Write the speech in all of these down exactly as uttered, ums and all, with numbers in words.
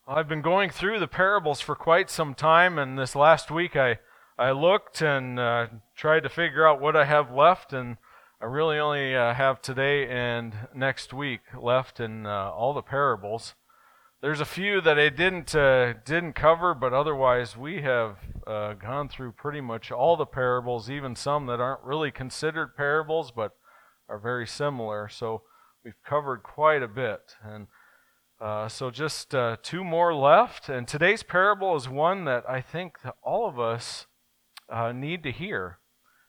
I've been going through the parables for quite some time, and this last week I, I looked and uh, tried to figure out what I have left, and I really only uh, have today and next week left in uh, all the parables. There's a few that I didn't uh, didn't cover, but otherwise we have uh, gone through pretty much all the parables, even some that aren't really considered parables, but are very similar. So we've covered quite a bit, and Uh, so just uh, two more left, and today's parable is one that I think that all of us uh, need to hear.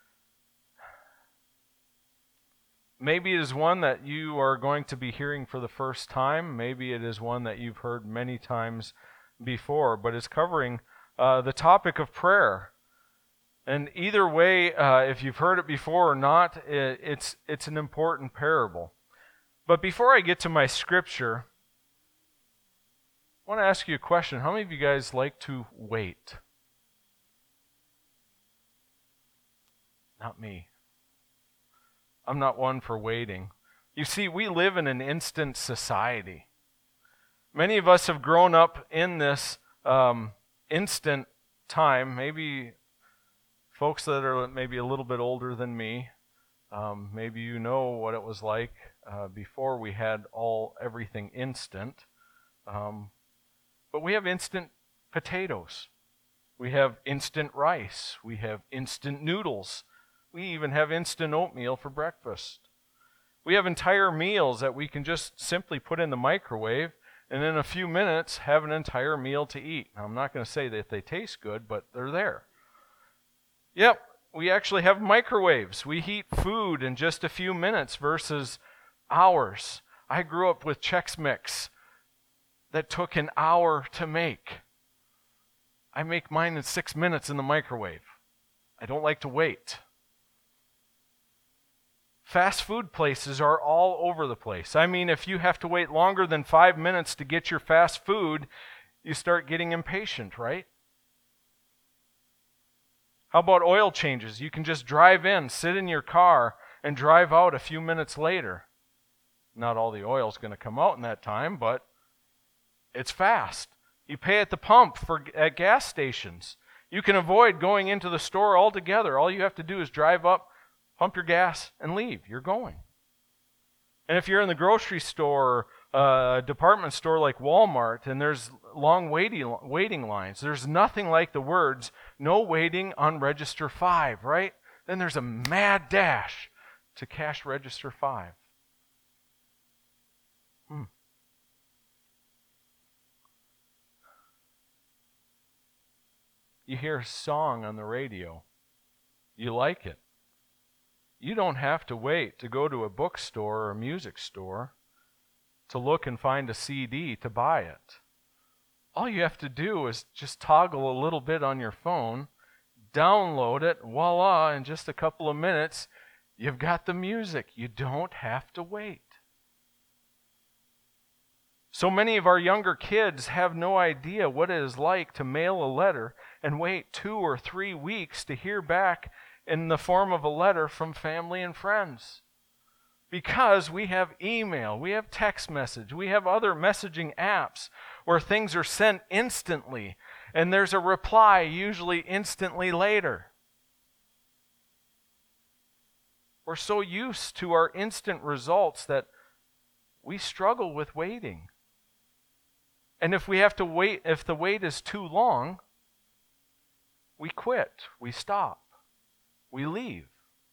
Maybe it is one that you are going to be hearing for the first time. Maybe it is one that you've heard many times before, but it's covering uh, the topic of prayer. And either way, uh, if you've heard it before or not, it, it's it's an important parable. But before I get to my scripture, I want to ask you a question. How many of you guys like to wait? Not me. I'm not one for waiting. You see, we live in an instant society. Many of us have grown up in this um, instant time. Maybe folks that are maybe a little bit older than me, um, maybe you know what it was like uh, before we had all everything instant. Um, But we have instant potatoes. We have instant rice. We have instant noodles. We even have instant oatmeal for breakfast. We have entire meals that we can just simply put in the microwave and in a few minutes have an entire meal to eat. Now, I'm not going to say that they taste good, but they're there. Yep, we actually have microwaves. We heat food in just a few minutes versus hours. I grew up with Chex Mix that took an hour to make. I make mine in six minutes in the microwave. I don't like to wait. Fast food places are all over the place. I mean, if you have to wait longer than five minutes to get your fast food, you start getting impatient, right? How about oil changes? You can just drive in, sit in your car, and drive out a few minutes later. Not all the oil's going to come out in that time, but it's fast. You pay at the pump for at gas stations. You can avoid going into the store altogether. All you have to do is drive up, pump your gas, and leave. You're going. And if you're in the grocery store, uh, department store like Walmart, and there's long waiting waiting lines, there's nothing like the words, "No waiting on register five," right? Then there's a mad dash to cash register five. Hmm. You hear a song on the radio. You like it. You don't have to wait to go to a bookstore or a music store to look and find a C D to buy it. All you have to do is just toggle a little bit on your phone, download it, voila, in just a couple of minutes, you've got the music. You don't have to wait. So many of our younger kids have no idea what it is like to mail a letter and wait two or three weeks to hear back in the form of a letter from family and friends. Because we have email, we have text message, we have other messaging apps where things are sent instantly, and there's a reply usually instantly later. We're so used to our instant results that we struggle with waiting. And if we have to wait, if the wait is too long, we quit, we stop, we leave.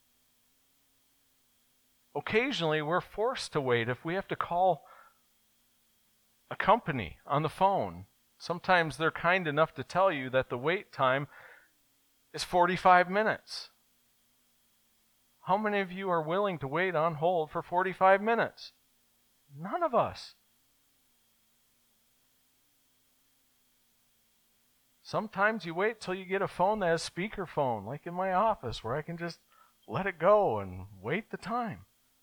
Occasionally, we're forced to wait if we have to call a company on the phone. Sometimes they're kind enough to tell you that the wait time is forty-five minutes. How many of you are willing to wait on hold for forty-five minutes? None of us. Sometimes you wait till you get a phone that has speakerphone, like in my office, where I can just let it go and wait the time.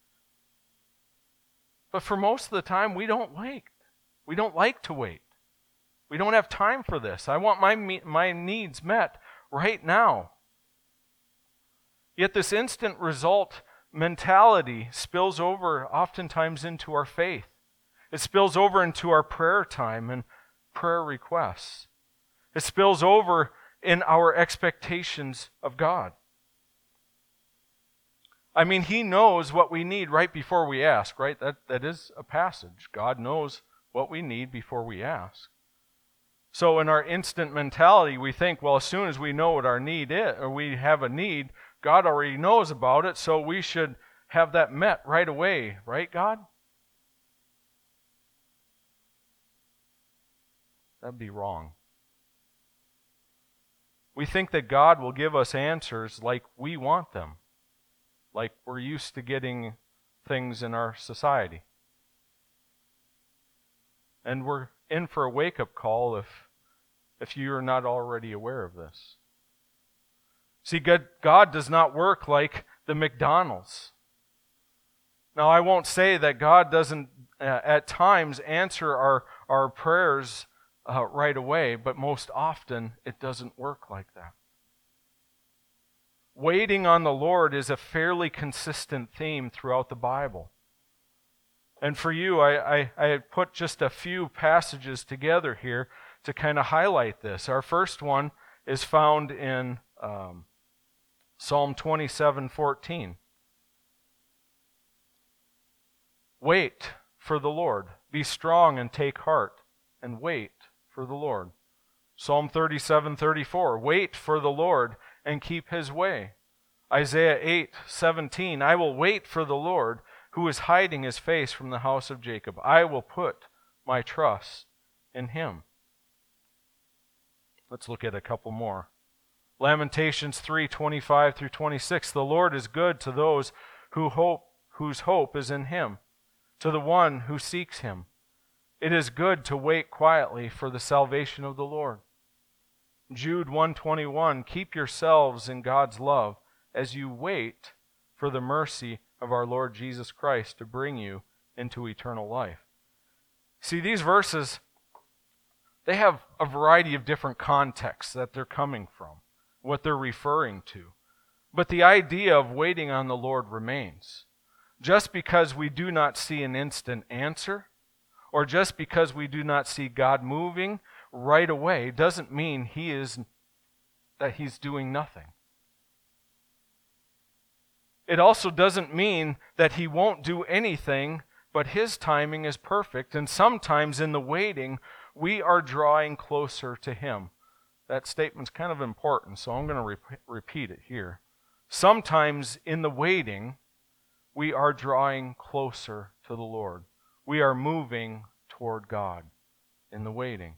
But for most of the time, we don't wait. We don't like to wait. We don't have time for this. I want my my needs met right now. Yet this instant result mentality spills over oftentimes into our faith. It spills over into our prayer time, and prayer requests. It spills over in our expectations of God. I mean, He knows what we need right before we ask, right? That, that is a passage. God knows what we need before we ask. So in our instant mentality, we think, well, as soon as we know what our need is, or we have a need, God already knows about it, so we should have that met right away, right, God? That'd be wrong. We think that God will give us answers like we want them, like we're used to getting things in our society. And we're in for a wake-up call if, if you're not already aware of this. See, God, God does not work like the McDonald's. Now, I won't say that God doesn't uh, at times answer our, our prayers uh, right away, but most often it doesn't work like that. Waiting on the Lord is a fairly consistent theme throughout the Bible. And for you, I, I, I put just a few passages together here to kind of highlight this. Our first one is found in um, Psalm twenty-seven fourteen. Wait for the Lord. Be strong and take heart, and wait for the Lord. Psalm thirty-seven thirty-four. Wait for the Lord and keep His way. Isaiah eight seventeen. I will wait for the Lord, who is hiding His face from the house of Jacob. I will put my trust in Him. Let's look at a couple more. Lamentations three twenty-five through twenty-six. The Lord is good to those who hope, whose hope is in Him, to the one who seeks Him. It is good to wait quietly for the salvation of the Lord. Jude one twenty-one. Keep yourselves in God's love as you wait for the mercy of our Lord Jesus Christ to bring you into eternal life. See, these verses, they have a variety of different contexts that they're coming from, what they're referring to. But the idea of waiting on the Lord remains. Just because we do not see an instant answer, or just because we do not see God moving right away, doesn't mean He is that He's doing nothing. It also doesn't mean that He won't do anything, but His timing is perfect, and sometimes in the waiting, we are drawing closer to Him. That statement's kind of important, so I'm going to re- repeat it here. Sometimes in the waiting, we are drawing closer to the Lord. We are moving toward God in the waiting.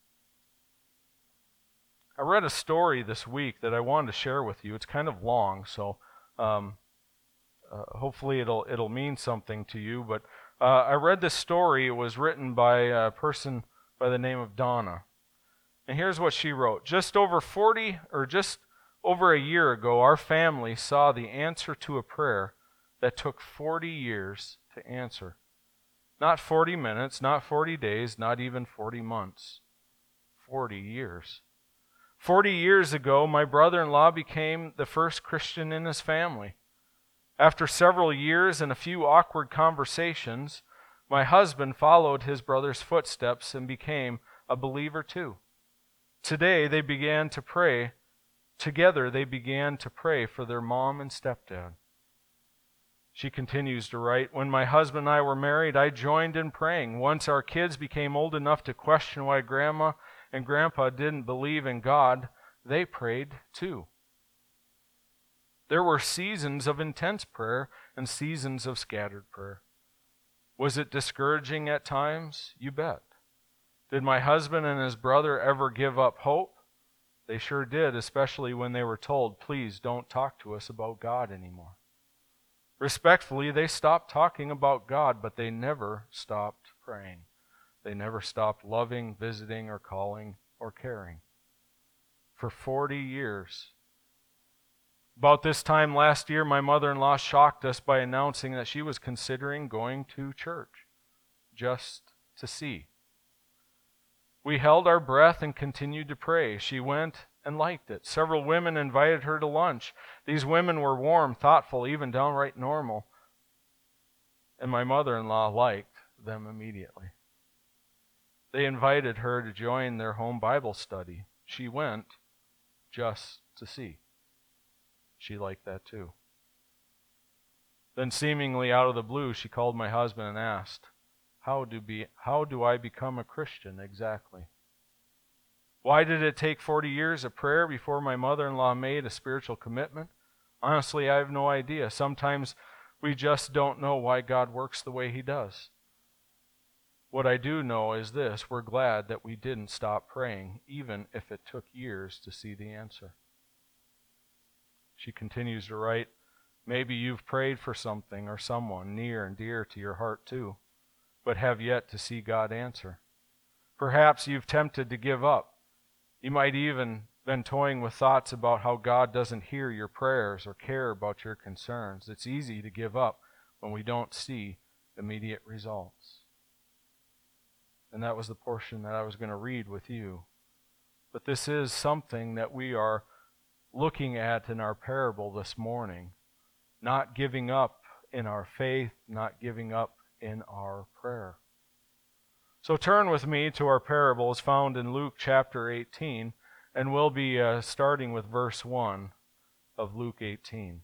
I read a story this week that I wanted to share with you. It's kind of long, so um, uh, hopefully it'll it'll mean something to you. But uh, I read this story. It was written by a person by the name of Donna. And here's what she wrote. Just over forty, or just over a year ago, our family saw the answer to a prayer that took forty years to answer. Not forty minutes, not forty days, not even forty months. forty years. forty years ago, my brother-in-law became the first Christian in his family. After several years and a few awkward conversations, my husband followed his brother's footsteps and became a believer too. Today, they began to pray. Together, they began to pray for their mom and stepdad. She continues to write, when my husband and I were married, I joined in praying. Once our kids became old enough to question why Grandma and Grandpa didn't believe in God, they prayed too. There were seasons of intense prayer and seasons of scattered prayer. Was it discouraging at times? You bet. Did my husband and his brother ever give up hope? They sure did, especially when they were told, please don't talk to us about God anymore. Respectfully, they stopped talking about God, but they never stopped praying. They never stopped loving, visiting, or calling, or caring. For forty years. About this time last year, my mother-in-law shocked us by announcing that she was considering going to church, just to see. We held our breath and continued to pray. She went and liked it. Several women invited her to lunch. These women were warm, thoughtful, even downright normal. And my mother-in-law liked them immediately. They invited her to join their home Bible study. She went just to see. She liked that too. Then seemingly out of the blue, she called my husband and asked, How do, be, how do I become a Christian exactly? Why did it take forty years of prayer before my mother-in-law made a spiritual commitment? Honestly, I have no idea. Sometimes we just don't know why God works the way He does. What I do know is this: we're glad that we didn't stop praying, even if it took years to see the answer. She continues to write, Maybe you've prayed for something or someone near and dear to your heart too, but have yet to see God answer. Perhaps you've tempted to give up. You might even been toying with thoughts about how God doesn't hear your prayers or care about your concerns. It's easy to give up when we don't see immediate results. And that was the portion that I was going to read with you. But this is something that we are looking at in our parable this morning. Not giving up in our faith, not giving up in our prayer. So turn with me to our parables found in Luke chapter eighteen, and we'll be uh, starting with verse one of Luke eighteen.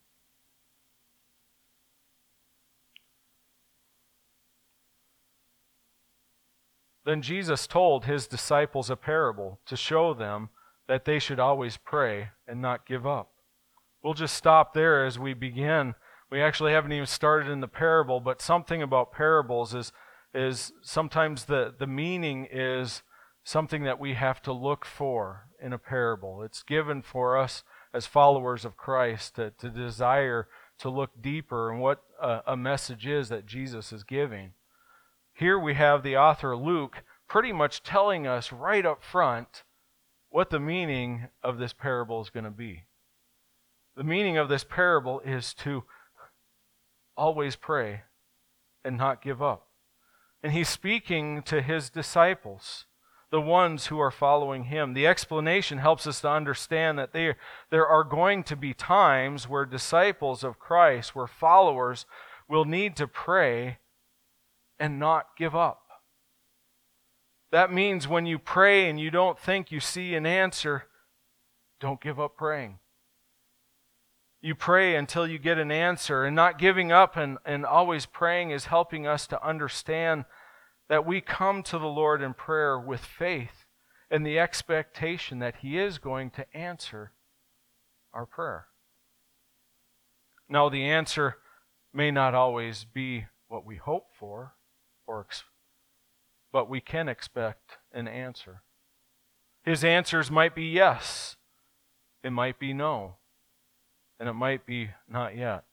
Then Jesus told His disciples a parable to show them that they should always pray and not give up. We'll just stop there as we begin. We actually haven't even started in the parable, but something about parables is, is sometimes the, the meaning is something that we have to look for in a parable. It's given for us as followers of Christ to, to desire to look deeper in what a, a message is that Jesus is giving. Here we have the author Luke pretty much telling us right up front what the meaning of this parable is going to be. The meaning of this parable is to always pray and not give up. And He's speaking to His disciples, the ones who are following Him. The explanation helps us to understand that they, there are going to be times where disciples of Christ, where followers, will need to pray and not give up. That means when you pray and you don't think you see an answer, don't give up praying. You pray until you get an answer, and not giving up and, and always praying is helping us to understand that we come to the Lord in prayer with faith and the expectation that He is going to answer our prayer. Now, the answer may not always be what we hope for, or ex- but we can expect an answer. His answers might be yes, it might be no, and it might be not yet.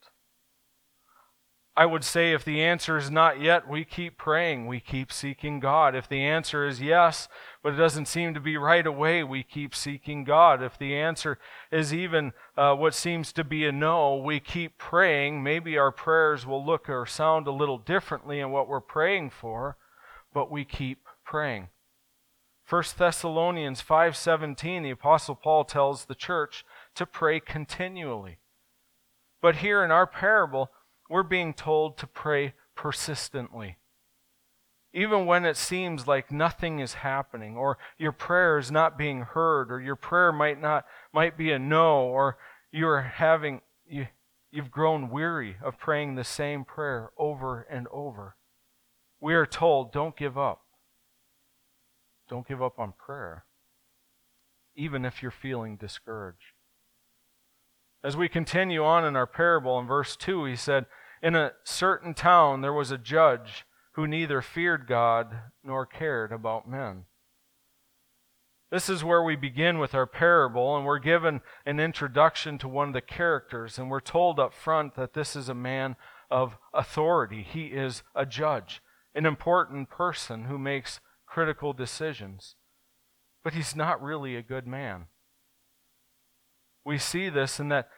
I would say if the answer is not yet, we keep praying, we keep seeking God. If the answer is yes, but it doesn't seem to be right away, we keep seeking God. If the answer is even uh, what seems to be a no, we keep praying. Maybe our prayers will look or sound a little differently in what we're praying for, but we keep praying. First Thessalonians five seventeen, the Apostle Paul tells the church to pray continually. But here in our parable, we're being told to pray persistently. Even when it seems like nothing is happening, or your prayer is not being heard, or your prayer might not might be a no, or you're having you, you've grown weary of praying the same prayer over and over. We are told, don't give up. Don't give up on prayer, even if you're feeling discouraged. As we continue on in our parable, in verse two, he said, in a certain town there was a judge who neither feared God nor cared about men. This is where we begin with our parable, and we're given an introduction to one of the characters, and we're told up front that this is a man of authority. He is a judge, an important person who makes critical decisions. But he's not really a good man. We see this in that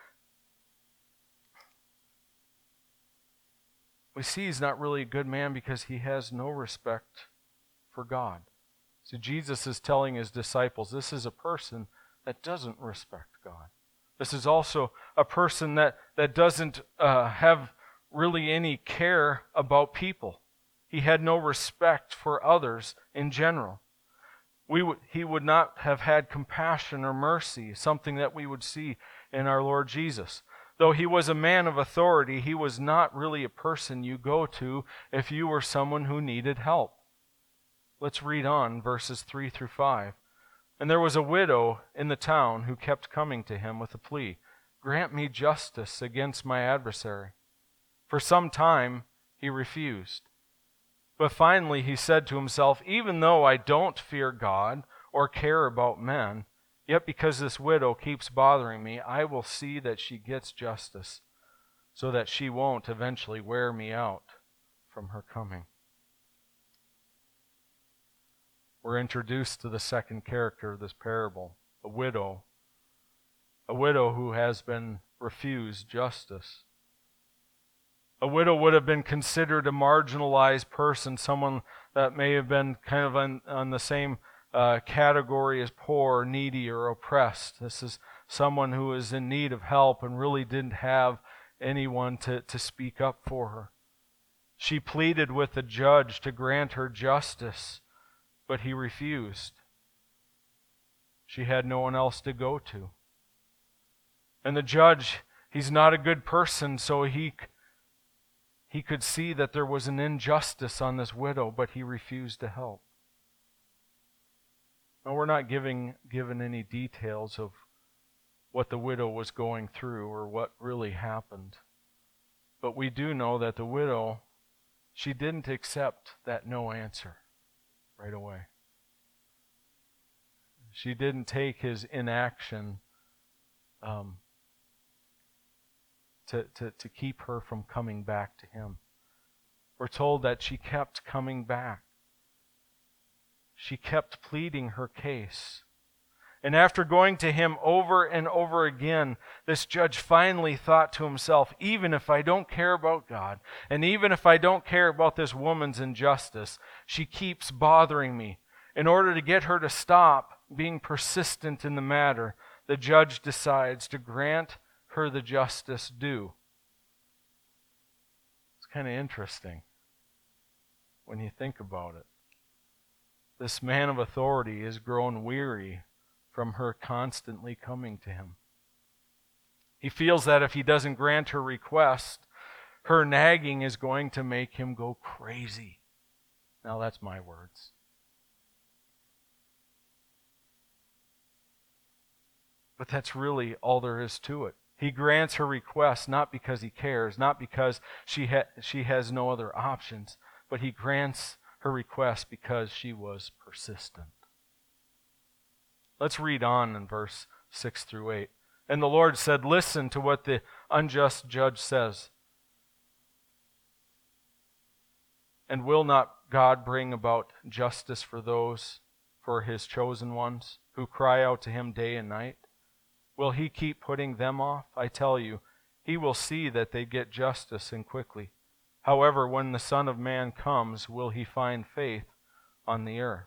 we see he's not really a good man because he has no respect for God. So Jesus is telling his disciples, this is a person that doesn't respect God. This is also a person that, that doesn't uh, have really any care about people. He had no respect for others in general. We w- he would not have had compassion or mercy, something that we would see in our Lord Jesus. Though he was a man of authority, he was not really a person you go to if you were someone who needed help. Let's read on verses three through five. And there was a widow in the town who kept coming to him with a plea, "Grant me justice against my adversary." For some time he refused. But finally he said to himself, "Even though I don't fear God or care about men, yet because this widow keeps bothering me, I will see that she gets justice, so that she won't eventually wear me out from her coming." We're introduced to the second character of this parable, a widow. A widow who has been refused justice. A widow would have been considered a marginalized person, someone that may have been kind of on, on the same uh, category as poor, needy, or oppressed. This is someone who is in need of help and really didn't have anyone to, to speak up for her. She pleaded with the judge to grant her justice, but he refused. She had no one else to go to. And the judge, he's not a good person, so he, he could see that there was an injustice on this widow, but he refused to help. Now, we're not giving given any details of what the widow was going through or what really happened. But we do know that the widow, she didn't accept that no answer right away. She didn't take his inaction um, to, to, to keep her from coming back to him. We're told that she kept coming back. She kept pleading her case. And after going to him over and over again, this judge finally thought to himself, even if I don't care about God, and even if I don't care about this woman's injustice, she keeps bothering me. In order to get her to stop being persistent in the matter, the judge decides to grant her the justice due. It's kind of interesting when you think about it. This man of authority has grown weary from her constantly coming to him. He feels that if he doesn't grant her request, her nagging is going to make him go crazy. Now that's my words. But that's really all there is to it. He grants her request not because he cares, not because she ha- she has no other options, but he grants her request because she was persistent. Let's read on in verse six through eight. And the Lord said, "Listen to what the unjust judge says. And will not God bring about justice for those, for his chosen ones, who cry out to him day and night? Will he keep putting them off? I tell you, he will see that they get justice and quickly. However, when the Son of Man comes, will he find faith on the earth?"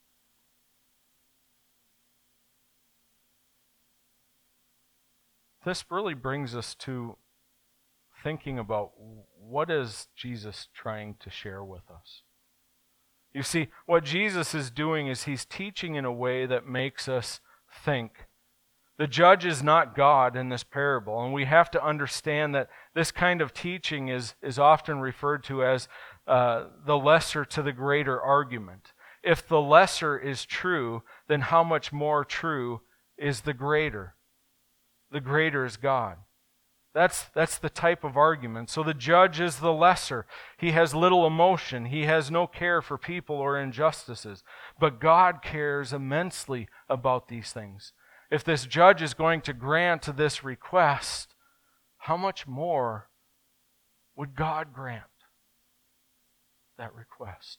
This really brings us to thinking about what is Jesus trying to share with us. You see, what Jesus is doing is he's teaching in a way that makes us think. The judge is not God in this parable, and we have to understand that this kind of teaching is, is often referred to as uh, the lesser to the greater argument. If the lesser is true, then how much more true is the greater? The greater is God. That's, that's the type of argument. So the judge is the lesser. He has little emotion. He has no care for people or injustices. But God cares immensely about these things. If this judge is going to grant this request, how much more would God grant that request?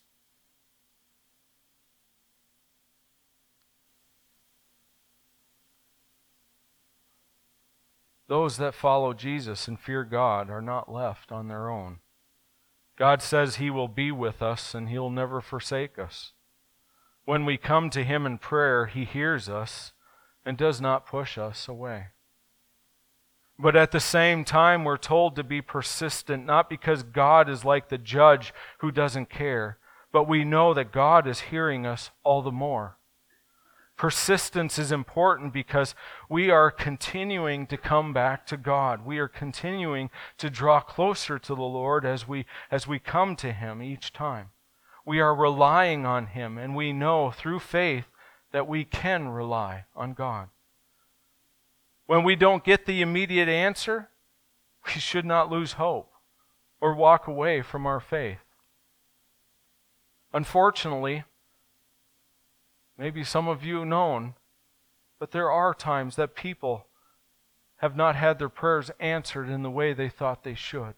Those that follow Jesus and fear God are not left on their own. God says He will be with us and He'll never forsake us. When we come to Him in prayer, He hears us and does not push us away. But at the same time, we're told to be persistent, not because God is like the judge who doesn't care, but we know that God is hearing us all the more. Persistence is important because we are continuing to come back to God. We are continuing to draw closer to the Lord as we, as we come to Him each time. We are relying on Him, and we know through faith that we can rely on God. When we don't get the immediate answer, we should not lose hope or walk away from our faith. Unfortunately, maybe some of you have known, but there are times that people have not had their prayers answered in the way they thought they should.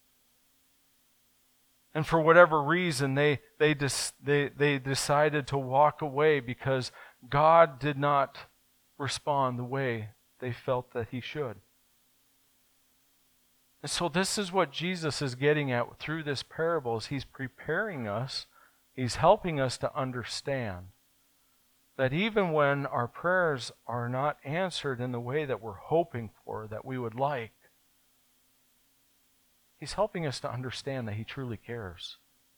And for whatever reason, they, they, dis, they, they decided to walk away because God did not respond the way they felt that He should. And so this is what Jesus is getting at through this parable, is He's preparing us, He's helping us to understand that even when our prayers are not answered in the way that we're hoping for, that we would like, He's helping us to understand that He truly cares.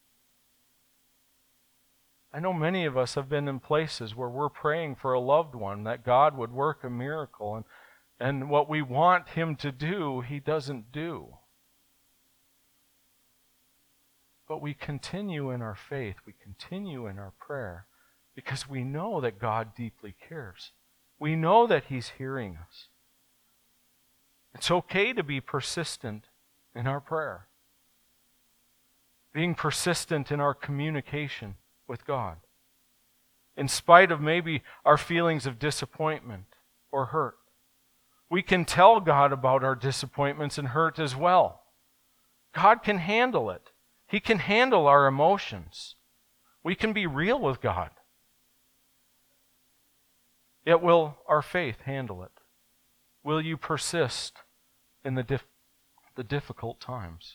I know many of us have been in places where we're praying for a loved one, that God would work a miracle, and, and what we want Him to do, He doesn't do. But we continue in our faith, we continue in our prayer, because we know that God deeply cares. We know that He's hearing us. It's okay to be persistent in our prayer, being persistent in our communication with God, in spite of maybe our feelings of disappointment or hurt. We can tell God about our disappointments and hurt as well. God can handle it. He can handle our emotions. We can be real with God. Yet will our faith handle it? Will you persist in the dif- the difficult times?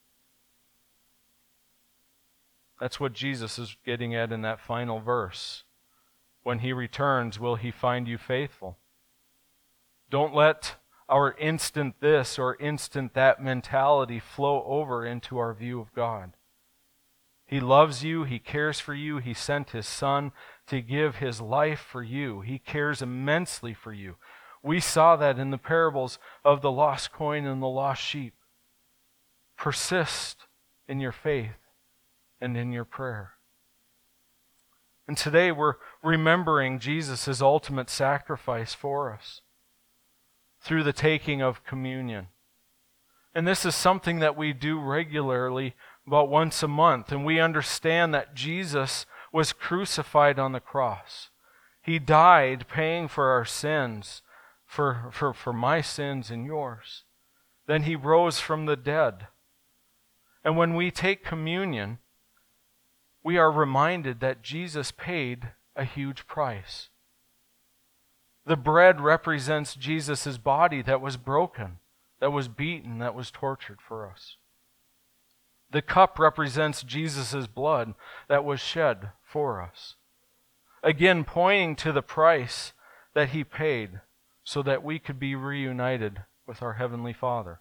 That's what Jesus is getting at in that final verse. When He returns, will He find you faithful? Don't let our instant this or instant that mentality flow over into our view of God. He loves you. He cares for you. He sent His Son to give His life for you. He cares immensely for you. We saw that in the parables of the lost coin and the lost sheep. Persist in your faith and in your prayer. And today we're remembering Jesus' ultimate sacrifice for us through the taking of communion. And this is something that we do regularly, about once a month. And we understand that Jesus was crucified on the cross. He died paying for our sins, for, for, for my sins and yours. Then He rose from the dead. And when we take communion, we are reminded that Jesus paid a huge price. The bread represents Jesus' body that was broken, that was beaten, that was tortured for us. The cup represents Jesus' blood that was shed for us. Again, pointing to the price that He paid so that we could be reunited with our Heavenly Father.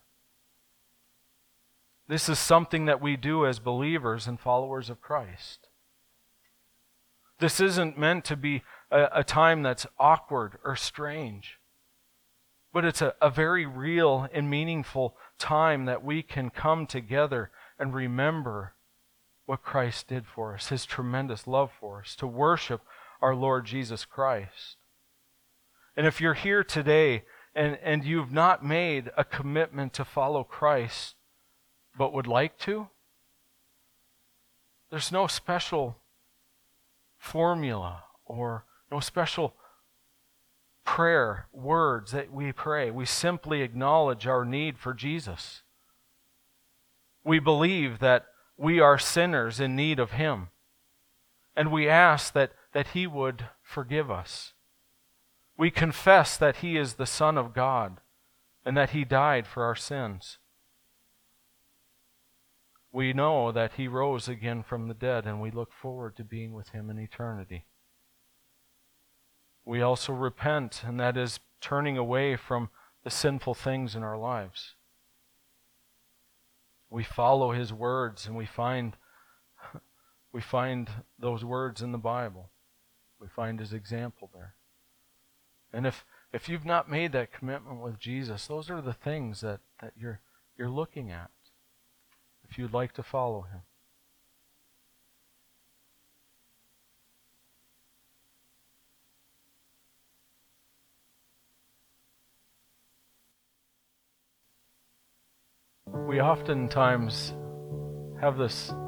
This is something that we do as believers and followers of Christ. This isn't meant to be a, a time that's awkward or strange, but it's a, a very real and meaningful time that we can come together and remember what Christ did for us, His tremendous love for us, to worship our Lord Jesus Christ. And if you're here today and, and you've not made a commitment to follow Christ, but would like to, there's no special formula or no special prayer words that we pray. We simply acknowledge our need for Jesus. We believe that we are sinners in need of Him. And we ask that, that He would forgive us. We confess that He is the Son of God and that He died for our sins. We know that He rose again from the dead, and we look forward to being with Him in eternity. We also repent, and that is turning away from the sinful things in our lives. We follow His words, and we find, we find those words in the Bible. We find his example there. And if if you've not made that commitment with Jesus, those are the things that, that you're you're looking at if you'd like to follow him. We oftentimes have this, I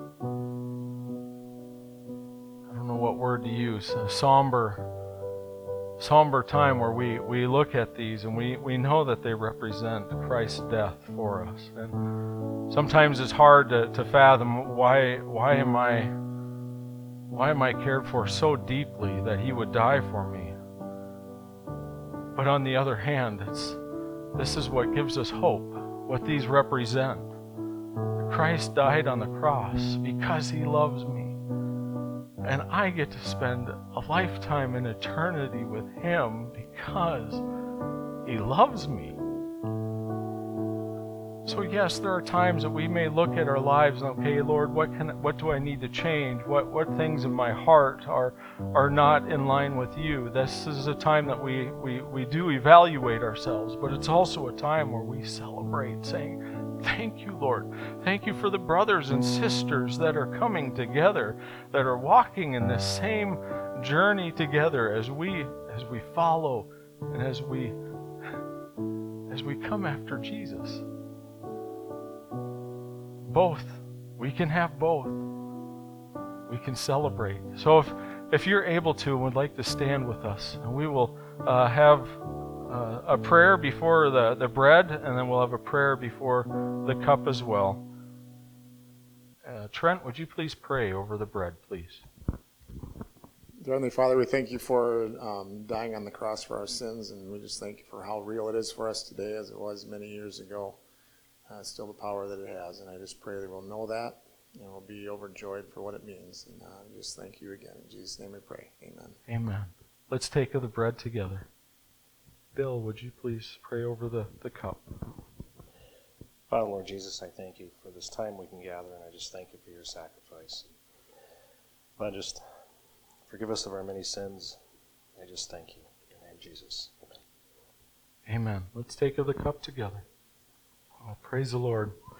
don't know what word to use, a somber somber time where we, we look at these and we, we know that they represent Christ's death for us. And sometimes it's hard to, to fathom why why am I why am I cared for so deeply that he would die for me. But on the other hand, it's this is what gives us hope, what these represent. Christ died on the cross because he loves me. And I get to spend a lifetime in eternity with him because he loves me. So yes, there are times that we may look at our lives and, okay, Lord, what can what do I need to change? What what things in my heart are are not in line with you? This is a time that we, we, we do evaluate ourselves, but it's also a time where we celebrate, saying, thank you, Lord. Thank you for the brothers and sisters that are coming together, that are walking in this same journey together as we as we follow and as we as we come after Jesus. Both. We can have both. We can celebrate. So if if you're able to and would like to stand with us, and we will uh, have Uh, a prayer before the, the bread, and then we'll have a prayer before the cup as well. Uh, Trent, would you please pray over the bread, please? Dear Heavenly Father, we thank you for um, dying on the cross for our sins, and we just thank you for how real it is for us today as it was many years ago. Uh, still the power that it has, and I just pray that we'll know that, and we'll be overjoyed for what it means. And uh, just thank you again. In Jesus' name we pray. Amen. Amen. Let's take of the bread together. Bill, would you please pray over the, the cup? Father, Lord Jesus, I thank you for this time we can gather, and I just thank you for your sacrifice. But just forgive us of our many sins. I just thank you. In your name, Jesus. Amen. Amen. Let's take of the cup together. Oh, praise the Lord.